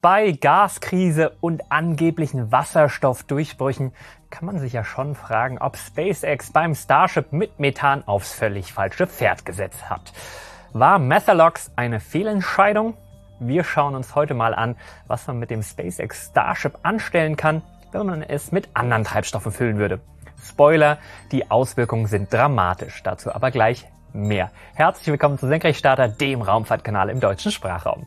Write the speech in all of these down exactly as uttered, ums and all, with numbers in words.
Bei Gaskrise und angeblichen Wasserstoffdurchbrüchen kann man sich ja schon fragen, ob SpaceX beim Starship mit Methan aufs völlig falsche Pferd gesetzt hat. War Methalox eine Fehlentscheidung? Wir schauen uns heute mal an, was man mit dem SpaceX Starship anstellen kann, wenn man es mit anderen Treibstoffen füllen würde. Spoiler, die Auswirkungen sind dramatisch, dazu aber gleich mehr. Herzlich willkommen zu Senkrechtstarter, dem Raumfahrtkanal im deutschen Sprachraum.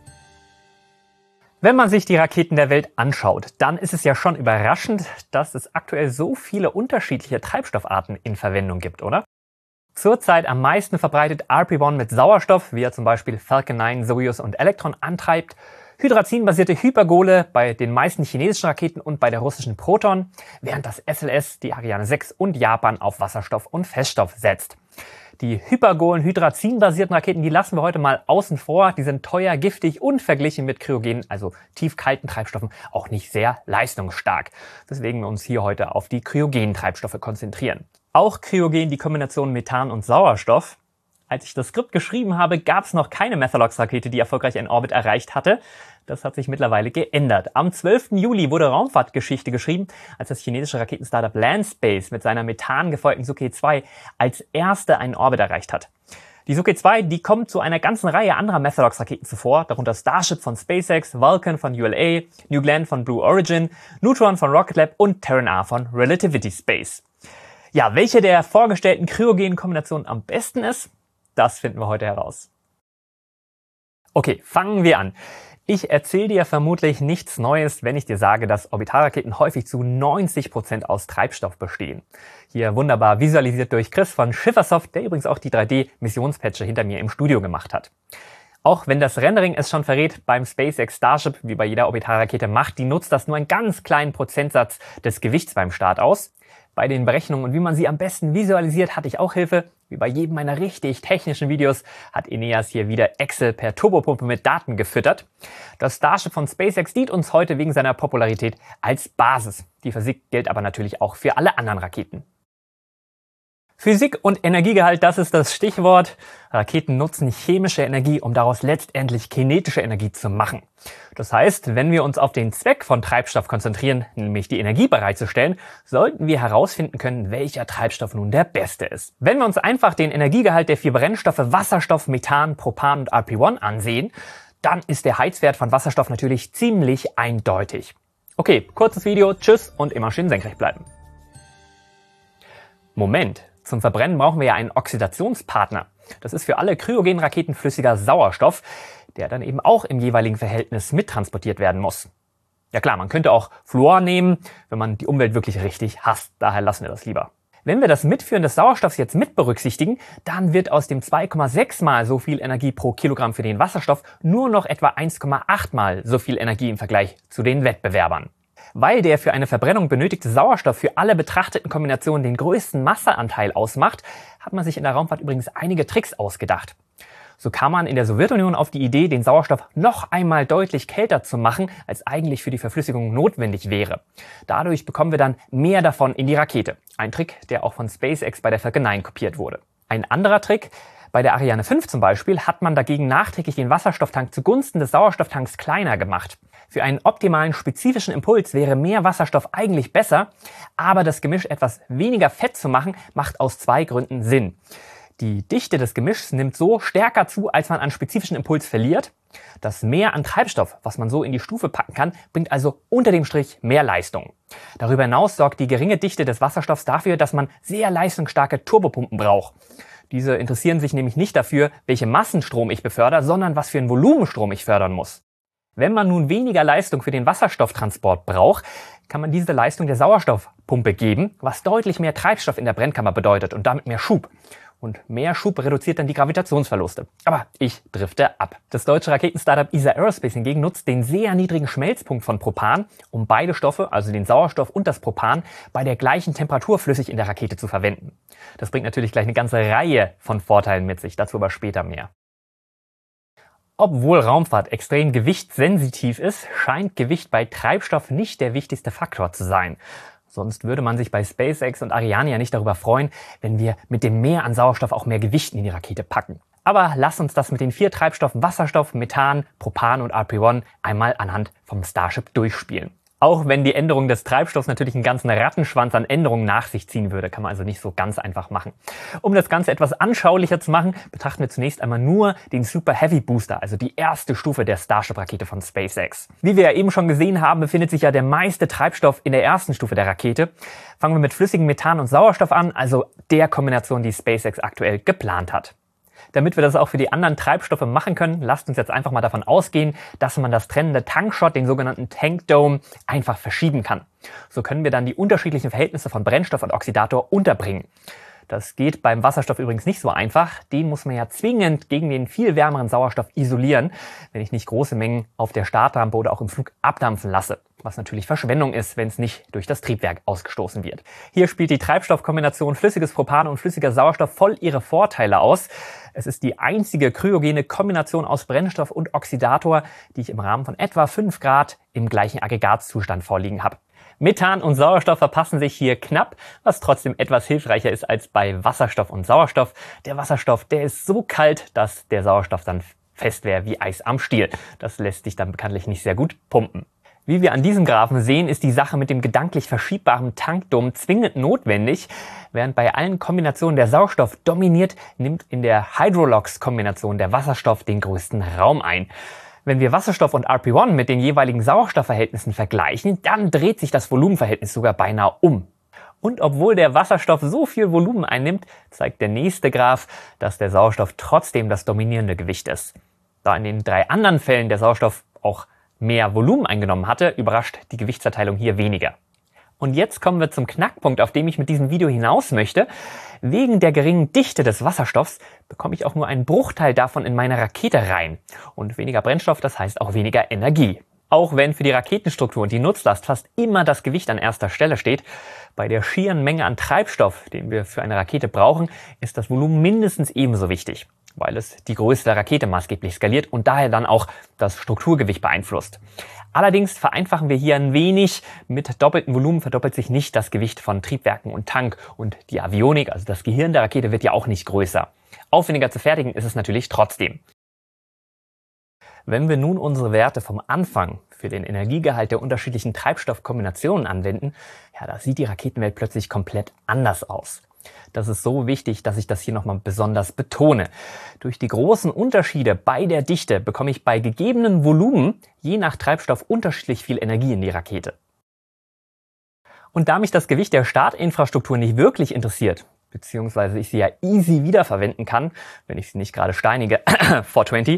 Wenn man sich die Raketen der Welt anschaut, dann ist es ja schon überraschend, dass es aktuell so viele unterschiedliche Treibstoffarten in Verwendung gibt, oder? Zurzeit am meisten verbreitet R P eins mit Sauerstoff, wie er zum Beispiel Falcon neun, Soyuz und Electron antreibt, Hydrazin-basierte Hypergole bei den meisten chinesischen Raketen und bei der russischen Proton, während das S L S, die Ariane sechs und Japan auf Wasserstoff und Feststoff setzt. Die Hypergolen Hydrazin-basierten Raketen, die lassen wir heute mal außen vor. Die sind teuer, giftig und verglichen mit kryogenen, also tiefkalten Treibstoffen, auch nicht sehr leistungsstark. Weswegen wir uns hier heute auf die kryogenen Treibstoffe konzentrieren. Auch kryogen die Kombination Methan und Sauerstoff. Als ich das Skript geschrieben habe, gab es noch keine Methalox-Rakete, die erfolgreich einen Orbit erreicht hatte. Das hat sich mittlerweile geändert. Am zwölften Juli wurde Raumfahrtgeschichte geschrieben, als das chinesische Raketenstartup Landspace mit seiner methangefolgten Sukhoi zwei als erste einen Orbit erreicht hat. Die Sukhoi zwei, die kommt zu einer ganzen Reihe anderer Methalox-Raketen zuvor, darunter Starship von SpaceX, Vulcan von U L A, New Glenn von Blue Origin, Neutron von Rocket Lab und Terran R von Relativity Space. Ja, welche der vorgestellten kryogenen Kombinationen am besten ist, das finden wir heute heraus. Okay, fangen wir an. Ich erzähle dir vermutlich nichts Neues, wenn ich dir sage, dass Orbitalraketen häufig zu neunzig Prozent aus Treibstoff bestehen. Hier wunderbar visualisiert durch Chris von Schiffersoft, der übrigens auch die drei D-Missionspatche hinter mir im Studio gemacht hat. Auch wenn das Rendering es schon verrät, beim SpaceX Starship, wie bei jeder Orbitalrakete macht, die nutzt das nur einen ganz kleinen Prozentsatz des Gewichts beim Start aus. Bei den Berechnungen und wie man sie am besten visualisiert, hatte ich auch Hilfe. Wie bei jedem meiner richtig technischen Videos hat Eneas hier wieder Excel per Turbopumpe mit Daten gefüttert. Das Starship von SpaceX dient uns heute wegen seiner Popularität als Basis. Die Physik gilt aber natürlich auch für alle anderen Raketen. Physik und Energiegehalt, das ist das Stichwort. Raketen nutzen chemische Energie, um daraus letztendlich kinetische Energie zu machen. Das heißt, wenn wir uns auf den Zweck von Treibstoff konzentrieren, nämlich die Energie bereitzustellen, sollten wir herausfinden können, welcher Treibstoff nun der beste ist. Wenn wir uns einfach den Energiegehalt der vier Brennstoffe Wasserstoff, Methan, Propan und R P eins ansehen, dann ist der Heizwert von Wasserstoff natürlich ziemlich eindeutig. Okay, kurzes Video, tschüss und immer schön senkrecht bleiben. Moment. Zum Verbrennen brauchen wir ja einen Oxidationspartner. Das ist für alle kryogenen Raketen flüssiger Sauerstoff, der dann eben auch im jeweiligen Verhältnis mittransportiert werden muss. Ja klar, man könnte auch Fluor nehmen, wenn man die Umwelt wirklich richtig hasst. Daher lassen wir das lieber. Wenn wir das Mitführen des Sauerstoffs jetzt mit berücksichtigen, dann wird aus dem zwei Komma sechs mal so viel Energie pro Kilogramm für den Wasserstoff nur noch etwa eins Komma acht mal so viel Energie im Vergleich zu den Wettbewerbern. Weil der für eine Verbrennung benötigte Sauerstoff für alle betrachteten Kombinationen den größten Masseanteil ausmacht, hat man sich in der Raumfahrt übrigens einige Tricks ausgedacht. So kam man in der Sowjetunion auf die Idee, den Sauerstoff noch einmal deutlich kälter zu machen, als eigentlich für die Verflüssigung notwendig wäre. Dadurch bekommen wir dann mehr davon in die Rakete. Ein Trick, der auch von SpaceX bei der Falcon neun kopiert wurde. Ein anderer Trick: Bei der Ariane fünf zum Beispiel hat man dagegen nachträglich den Wasserstofftank zugunsten des Sauerstofftanks kleiner gemacht. Für einen optimalen spezifischen Impuls wäre mehr Wasserstoff eigentlich besser, aber das Gemisch etwas weniger fett zu machen, macht aus zwei Gründen Sinn. Die Dichte des Gemischs nimmt so stärker zu, als man an spezifischen Impuls verliert. Das Mehr an Treibstoff, was man so in die Stufe packen kann, bringt also unter dem Strich mehr Leistung. Darüber hinaus sorgt die geringe Dichte des Wasserstoffs dafür, dass man sehr leistungsstarke Turbopumpen braucht. Diese interessieren sich nämlich nicht dafür, welche Massenstrom ich befördere, sondern was für einen Volumenstrom ich fördern muss. Wenn man nun weniger Leistung für den Wasserstofftransport braucht, kann man diese Leistung der Sauerstoffpumpe geben, was deutlich mehr Treibstoff in der Brennkammer bedeutet und damit mehr Schub. Und mehr Schub reduziert dann die Gravitationsverluste. Aber ich drifte ab. Das deutsche Raketenstartup E S A Aerospace hingegen nutzt den sehr niedrigen Schmelzpunkt von Propan, um beide Stoffe, also den Sauerstoff und das Propan, bei der gleichen Temperatur flüssig in der Rakete zu verwenden. Das bringt natürlich gleich eine ganze Reihe von Vorteilen mit sich, dazu aber später mehr. Obwohl Raumfahrt extrem gewichtssensitiv ist, scheint Gewicht bei Treibstoff nicht der wichtigste Faktor zu sein. Sonst würde man sich bei SpaceX und Ariane ja nicht darüber freuen, wenn wir mit dem Mehr an Sauerstoff auch mehr Gewicht in die Rakete packen. Aber lass uns das mit den vier Treibstoffen Wasserstoff, Methan, Propan und R P eins einmal anhand vom Starship durchspielen. Auch wenn die Änderung des Treibstoffs natürlich einen ganzen Rattenschwanz an Änderungen nach sich ziehen würde, kann man also nicht so ganz einfach machen. Um das Ganze etwas anschaulicher zu machen, betrachten wir zunächst einmal nur den Super Heavy Booster, also die erste Stufe der Starship-Rakete von SpaceX. Wie wir ja eben schon gesehen haben, befindet sich ja der meiste Treibstoff in der ersten Stufe der Rakete. Fangen wir mit flüssigem Methan und Sauerstoff an, also der Kombination, die SpaceX aktuell geplant hat. Damit wir das auch für die anderen Treibstoffe machen können, lasst uns jetzt einfach mal davon ausgehen, dass man das trennende Tankshot, den sogenannten Tank Dome, einfach verschieben kann. So können wir dann die unterschiedlichen Verhältnisse von Brennstoff und Oxidator unterbringen. Das geht beim Wasserstoff übrigens nicht so einfach. Den muss man ja zwingend gegen den viel wärmeren Sauerstoff isolieren, wenn ich nicht große Mengen auf der Startrampe oder auch im Flug abdampfen lasse. Was natürlich Verschwendung ist, wenn es nicht durch das Triebwerk ausgestoßen wird. Hier spielt die Treibstoffkombination flüssiges Propan und flüssiger Sauerstoff voll ihre Vorteile aus. Es ist die einzige kryogene Kombination aus Brennstoff und Oxidator, die ich im Rahmen von etwa fünf Grad im gleichen Aggregatzustand vorliegen habe. Methan und Sauerstoff verpassen sich hier knapp, was trotzdem etwas hilfreicher ist als bei Wasserstoff und Sauerstoff. Der Wasserstoff, der ist so kalt, dass der Sauerstoff dann fest wäre wie Eis am Stiel. Das lässt sich dann bekanntlich nicht sehr gut pumpen. Wie wir an diesem Graphen sehen, ist die Sache mit dem gedanklich verschiebbaren Tankdom zwingend notwendig. Während bei allen Kombinationen der Sauerstoff dominiert, nimmt in der Hydrolox-Kombination der Wasserstoff den größten Raum ein. Wenn wir Wasserstoff und R P eins mit den jeweiligen Sauerstoffverhältnissen vergleichen, dann dreht sich das Volumenverhältnis sogar beinahe um. Und obwohl der Wasserstoff so viel Volumen einnimmt, zeigt der nächste Graph, dass der Sauerstoff trotzdem das dominierende Gewicht ist. Da in den drei anderen Fällen der Sauerstoff auch mehr Volumen eingenommen hatte, überrascht die Gewichtsverteilung hier weniger. Und jetzt kommen wir zum Knackpunkt, auf dem ich mit diesem Video hinaus möchte. Wegen der geringen Dichte des Wasserstoffs bekomme ich auch nur einen Bruchteil davon in meine Rakete rein. Und weniger Brennstoff, das heißt auch weniger Energie. Auch wenn für die Raketenstruktur und die Nutzlast fast immer das Gewicht an erster Stelle steht, bei der schieren Menge an Treibstoff, den wir für eine Rakete brauchen, ist das Volumen mindestens ebenso wichtig, weil es die Größe der Rakete maßgeblich skaliert und daher dann auch das Strukturgewicht beeinflusst. Allerdings vereinfachen wir hier ein wenig. Mit doppeltem Volumen verdoppelt sich nicht das Gewicht von Triebwerken und Tank und die Avionik, also das Gehirn der Rakete, wird ja auch nicht größer. Aufwendiger zu fertigen ist es natürlich trotzdem. Wenn wir nun unsere Werte vom Anfang für den Energiegehalt der unterschiedlichen Treibstoffkombinationen anwenden, ja, da sieht die Raketenwelt plötzlich komplett anders aus. Das ist so wichtig, dass ich das hier nochmal besonders betone. Durch die großen Unterschiede bei der Dichte bekomme ich bei gegebenem Volumen je nach Treibstoff unterschiedlich viel Energie in die Rakete. Und da mich das Gewicht der Startinfrastruktur nicht wirklich interessiert, beziehungsweise ich sie ja easy wiederverwenden kann, wenn ich sie nicht gerade steinige, four twenty,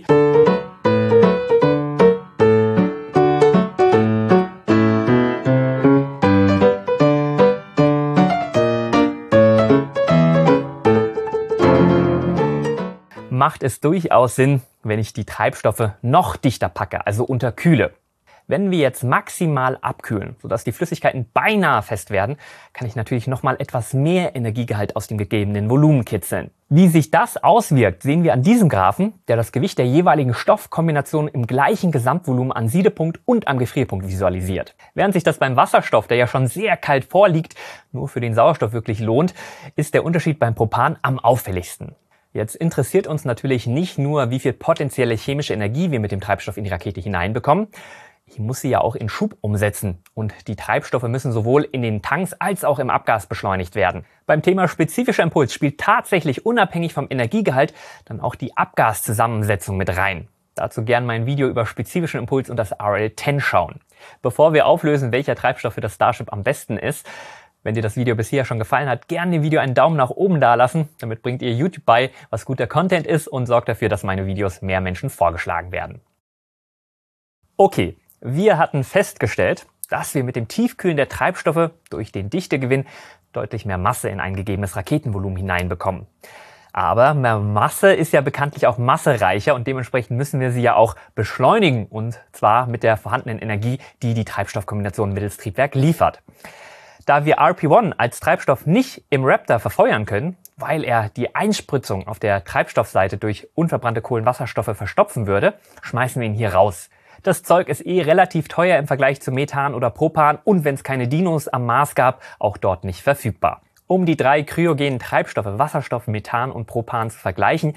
macht es durchaus Sinn, wenn ich die Treibstoffe noch dichter packe, also unterkühle. Wenn wir jetzt maximal abkühlen, sodass die Flüssigkeiten beinahe fest werden, kann ich natürlich nochmal etwas mehr Energiegehalt aus dem gegebenen Volumen kitzeln. Wie sich das auswirkt, sehen wir an diesem Graphen, der das Gewicht der jeweiligen Stoffkombination im gleichen Gesamtvolumen an Siedepunkt und am Gefrierpunkt visualisiert. Während sich das beim Wasserstoff, der ja schon sehr kalt vorliegt, nur für den Sauerstoff wirklich lohnt, ist der Unterschied beim Propan am auffälligsten. Jetzt interessiert uns natürlich nicht nur, wie viel potenzielle chemische Energie wir mit dem Treibstoff in die Rakete hineinbekommen. Ich muss sie ja auch in Schub umsetzen und die Treibstoffe müssen sowohl in den Tanks als auch im Abgas beschleunigt werden. Beim Thema spezifischer Impuls spielt tatsächlich unabhängig vom Energiegehalt dann auch die Abgaszusammensetzung mit rein. Dazu gern mein Video über spezifischen Impuls und das R L zehn schauen. Bevor wir auflösen, welcher Treibstoff für das Starship am besten ist, wenn dir das Video bisher schon gefallen hat, gerne dem Video einen Daumen nach oben dalassen. Damit bringt ihr YouTube bei, was guter Content ist und sorgt dafür, dass meine Videos mehr Menschen vorgeschlagen werden. Okay, wir hatten festgestellt, dass wir mit dem Tiefkühlen der Treibstoffe durch den Dichtegewinn deutlich mehr Masse in ein gegebenes Raketenvolumen hineinbekommen. Aber mehr Masse ist ja bekanntlich auch massereicher und dementsprechend müssen wir sie ja auch beschleunigen und zwar mit der vorhandenen Energie, die die Treibstoffkombination mittels Triebwerk liefert. Da wir R P eins als Treibstoff nicht im Raptor verfeuern können, weil er die Einspritzung auf der Treibstoffseite durch unverbrannte Kohlenwasserstoffe verstopfen würde, schmeißen wir ihn hier raus. Das Zeug ist eh relativ teuer im Vergleich zu Methan oder Propan und wenn es keine Dinos am Mars gab, auch dort nicht verfügbar. Um die drei kryogenen Treibstoffe Wasserstoff, Methan und Propan zu vergleichen,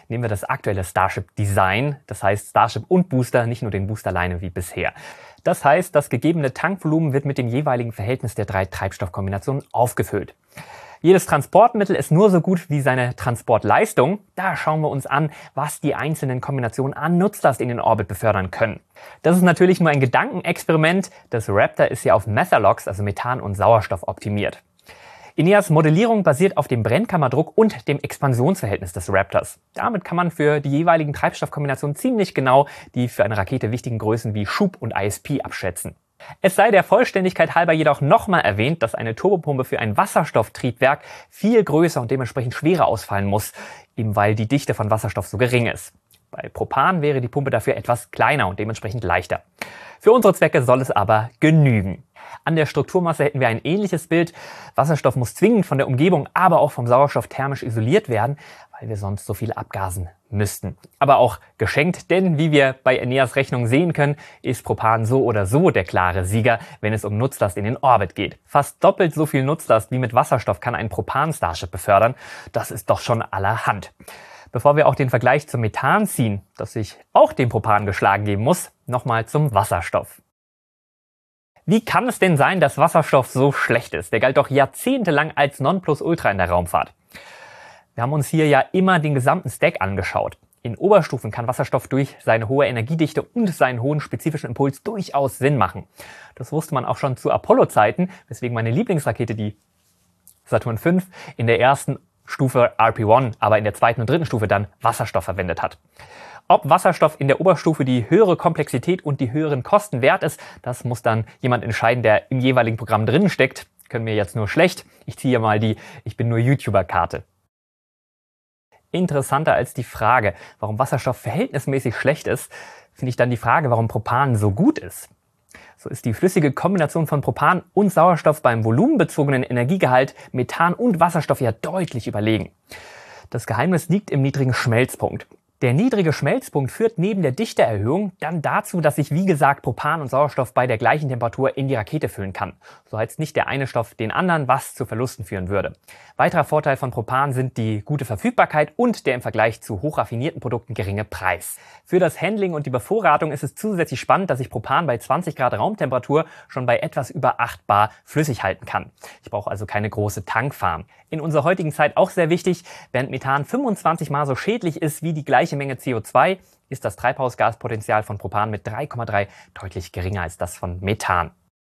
Nehmen wir das aktuelle Starship-Design, das heißt Starship und Booster, nicht nur den Booster alleine wie bisher. Das heißt, das gegebene Tankvolumen wird mit dem jeweiligen Verhältnis der drei Treibstoffkombinationen aufgefüllt. Jedes Transportmittel ist nur so gut wie seine Transportleistung. Da schauen wir uns an, was die einzelnen Kombinationen an Nutzlast in den Orbit befördern können. Das ist natürlich nur ein Gedankenexperiment. Das Raptor ist ja auf Methalox, also Methan und Sauerstoff, optimiert. Eneas Modellierung basiert auf dem Brennkammerdruck und dem Expansionsverhältnis des Raptors. Damit kann man für die jeweiligen Treibstoffkombinationen ziemlich genau die für eine Rakete wichtigen Größen wie Schub und I S P abschätzen. Es sei der Vollständigkeit halber jedoch nochmal erwähnt, dass eine Turbopumpe für ein Wasserstofftriebwerk viel größer und dementsprechend schwerer ausfallen muss, eben weil die Dichte von Wasserstoff so gering ist. Bei Propan wäre die Pumpe dafür etwas kleiner und dementsprechend leichter. Für unsere Zwecke soll es aber genügen. An der Strukturmasse hätten wir ein ähnliches Bild. Wasserstoff muss zwingend von der Umgebung, aber auch vom Sauerstoff thermisch isoliert werden, weil wir sonst so viel abgasen müssten. Aber auch geschenkt, denn wie wir bei Eneas Rechnung sehen können, ist Propan so oder so der klare Sieger, wenn es um Nutzlast in den Orbit geht. Fast doppelt so viel Nutzlast wie mit Wasserstoff kann ein Propan-Starship befördern. Das ist doch schon allerhand. Bevor wir auch den Vergleich zum Methan ziehen, das sich auch dem Propan geschlagen geben muss, nochmal zum Wasserstoff. Wie kann es denn sein, dass Wasserstoff so schlecht ist? Der galt doch jahrzehntelang als Nonplusultra in der Raumfahrt. Wir haben uns hier ja immer den gesamten Stack angeschaut. In Oberstufen kann Wasserstoff durch seine hohe Energiedichte und seinen hohen spezifischen Impuls durchaus Sinn machen. Das wusste man auch schon zu Apollo-Zeiten, weswegen meine Lieblingsrakete, die Saturn fünf, in der ersten Stufe R P eins, aber in der zweiten und dritten Stufe dann Wasserstoff verwendet hat. Ob Wasserstoff in der Oberstufe die höhere Komplexität und die höheren Kosten wert ist, das muss dann jemand entscheiden, der im jeweiligen Programm drinnen steckt. Können wir jetzt nur schlecht. Ich ziehe mal die Ich bin nur YouTuber-Karte. Interessanter als die Frage, warum Wasserstoff verhältnismäßig schlecht ist, finde ich dann die Frage, warum Propan so gut ist. So ist die flüssige Kombination von Propan und Sauerstoff beim volumenbezogenen Energiegehalt Methan und Wasserstoff ja deutlich überlegen. Das Geheimnis liegt im niedrigen Schmelzpunkt. Der niedrige Schmelzpunkt führt neben der Dichteerhöhung dann dazu, dass sich wie gesagt Propan und Sauerstoff bei der gleichen Temperatur in die Rakete füllen kann. So heizt nicht der eine Stoff den anderen, was zu Verlusten führen würde. Weiterer Vorteil von Propan sind die gute Verfügbarkeit und der im Vergleich zu hochraffinierten Produkten geringe Preis. Für das Handling und die Bevorratung ist es zusätzlich spannend, dass ich Propan bei zwanzig Grad Raumtemperatur schon bei etwas über acht Bar flüssig halten kann. Ich brauche also keine große Tankfarm. In unserer heutigen Zeit auch sehr wichtig, während Methan fünfundzwanzig Mal so schädlich ist wie die gleiche Menge C O zwei, ist das Treibhausgaspotenzial von Propan mit drei Komma drei deutlich geringer als das von Methan.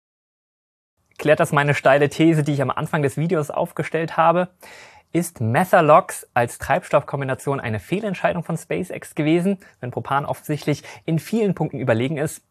Klärt das meine steile These, die ich am Anfang des Videos aufgestellt habe? Ist Methalox als Treibstoffkombination eine Fehlentscheidung von SpaceX gewesen, wenn Propan offensichtlich in vielen Punkten überlegen ist?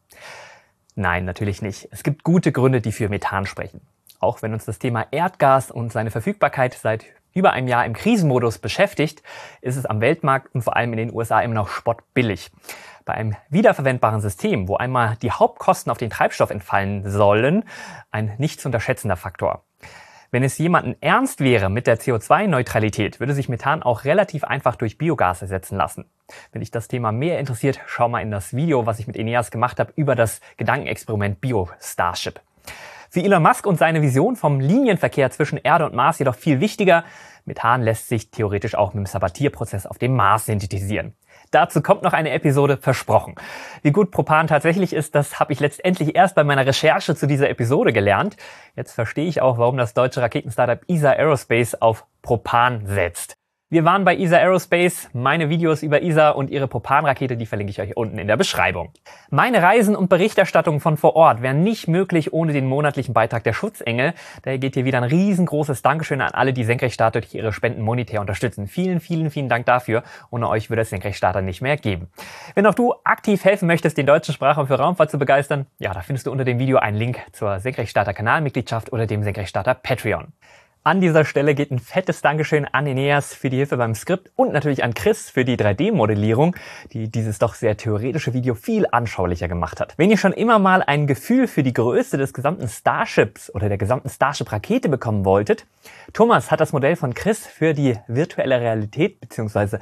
Nein, natürlich nicht. Es gibt gute Gründe, die für Methan sprechen. Auch wenn uns das Thema Erdgas und seine Verfügbarkeit seit über einem Jahr im Krisenmodus beschäftigt, ist es am Weltmarkt und vor allem in den U S A immer noch spottbillig. Bei einem wiederverwendbaren System, wo einmal die Hauptkosten auf den Treibstoff entfallen sollen, ein nicht zu unterschätzender Faktor. Wenn es jemanden ernst wäre mit der C O zwei Neutralität, würde sich Methan auch relativ einfach durch Biogas ersetzen lassen. Wenn dich das Thema mehr interessiert, schau mal in das Video, was ich mit Eneas gemacht habe, über das Gedankenexperiment Bio-Starship. Für Elon Musk und seine Vision vom Linienverkehr zwischen Erde und Mars jedoch viel wichtiger: Methan lässt sich theoretisch auch mit dem Sabbatierprozess auf dem Mars synthetisieren. Dazu kommt noch eine Episode, versprochen. Wie gut Propan tatsächlich ist, das habe ich letztendlich erst bei meiner Recherche zu dieser Episode gelernt. Jetzt verstehe ich auch, warum das deutsche Raketenstartup E S A Aerospace auf Propan setzt. Wir waren bei E S A Aerospace. Meine Videos über E S A und ihre Propan-Rakete, die verlinke ich euch unten in der Beschreibung. Meine Reisen und Berichterstattungen von vor Ort wären nicht möglich ohne den monatlichen Beitrag der Schutzengel. Daher geht hier wieder ein riesengroßes Dankeschön an alle, die Senkrechtstarter durch ihre Spenden monetär unterstützen. Vielen, vielen, vielen Dank dafür. Ohne euch würde es Senkrechtstarter nicht mehr geben. Wenn auch du aktiv helfen möchtest, den deutschen Sprachraum für Raumfahrt zu begeistern, ja, da findest du unter dem Video einen Link zur Senkrechtstarter Kanalmitgliedschaft oder dem Senkrechtstarter Patreon. An dieser Stelle geht ein fettes Dankeschön an Eneas für die Hilfe beim Skript und natürlich an Chris für die drei D-Modellierung, die dieses doch sehr theoretische Video viel anschaulicher gemacht hat. Wenn ihr schon immer mal ein Gefühl für die Größe des gesamten Starships oder der gesamten Starship-Rakete bekommen wolltet, Thomas hat das Modell von Chris für die virtuelle Realität bzw.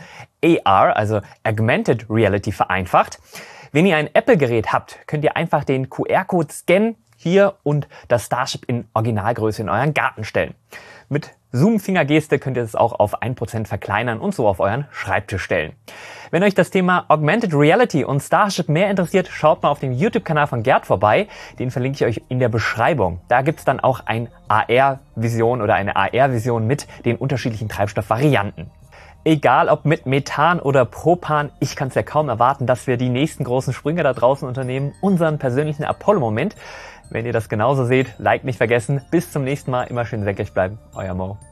A R, also Augmented Reality, vereinfacht. Wenn ihr ein Apple-Gerät habt, könnt ihr einfach den Q R-Code scannen hier und das Starship in Originalgröße in euren Garten stellen. Mit Zoom-Fingergeste könnt ihr es auch auf ein Prozent verkleinern und so auf euren Schreibtisch stellen. Wenn euch das Thema Augmented Reality und Starship mehr interessiert, schaut mal auf dem YouTube-Kanal von Gerd vorbei. Den verlinke ich euch in der Beschreibung. Da gibt's dann auch ein A R-Vision oder eine A R-Vision mit den unterschiedlichen Treibstoffvarianten. Egal ob mit Methan oder Propan, ich kann es ja kaum erwarten, dass wir die nächsten großen Sprünge da draußen unternehmen, unseren persönlichen Apollo-Moment. Wenn ihr das genauso seht, Like nicht vergessen. Bis zum nächsten Mal, immer schön senkrecht bleiben. Euer Mo.